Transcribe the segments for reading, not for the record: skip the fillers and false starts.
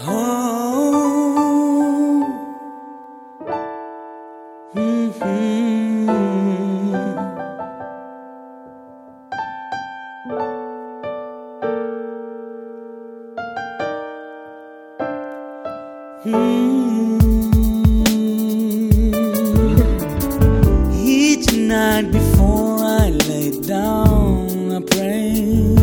Oh, Each night before I lay down, I pray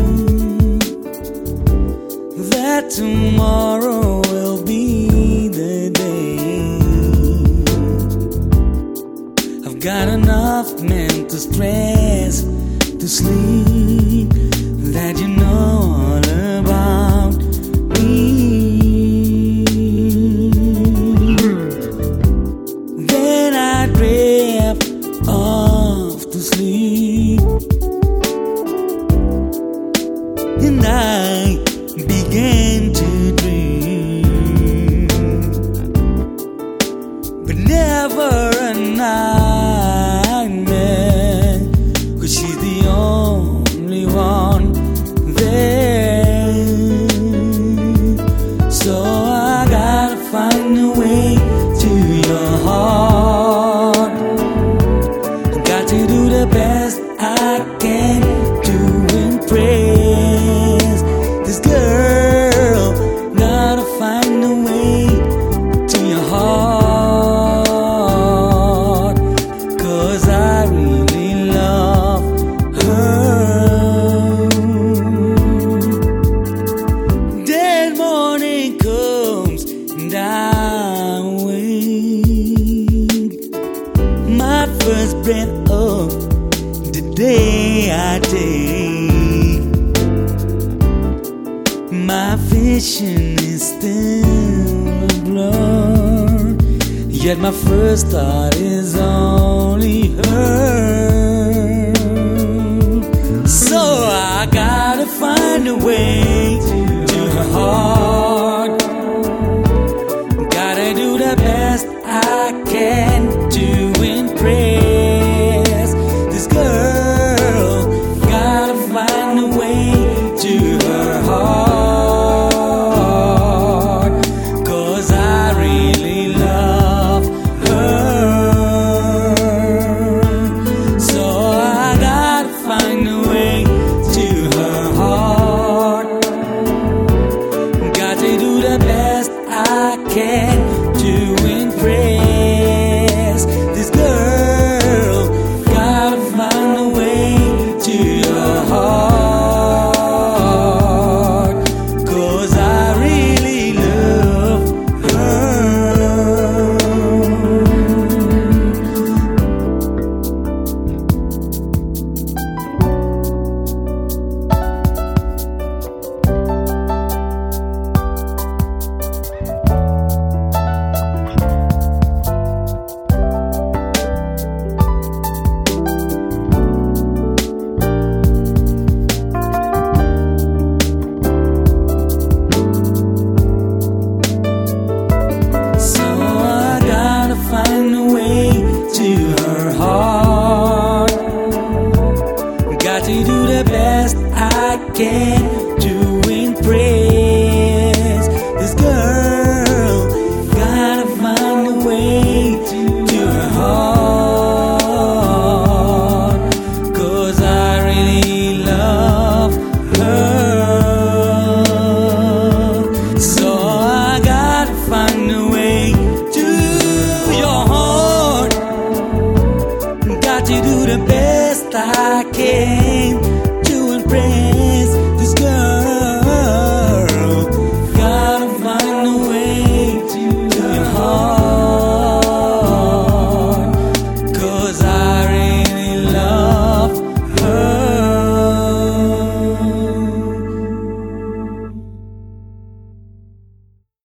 that tomorrow will be the day. I've got enough mental stress to sleep, that you know all about me. Then I drift off to sleep, and I began to dream, but never a nightmare, 'cause she's the only one there. So I gotta find a way to your heart. Got to do the best I can to impress this girl. Gotta find a way to your heart, 'cause I really love her. Then morning comes and I wake, my first breath of the day I take. My vision is still a blur, yet my first thought is only her. So I gotta find a way to her heart. Gotta do the best I can to impress this girl. Gotta find a way to her heart, 'cause I really love her. So I gotta find a way to her heart. Got to do the best I can to impress this girl. Gotta find a way to your heart, 'cause I really love her. So I gotta find a way to her heart. Got to do the best I can to impress this girl. Gotta find a way to her heart, 'cause I really love her. So I gotta find a way to your heart. Got to do the best I can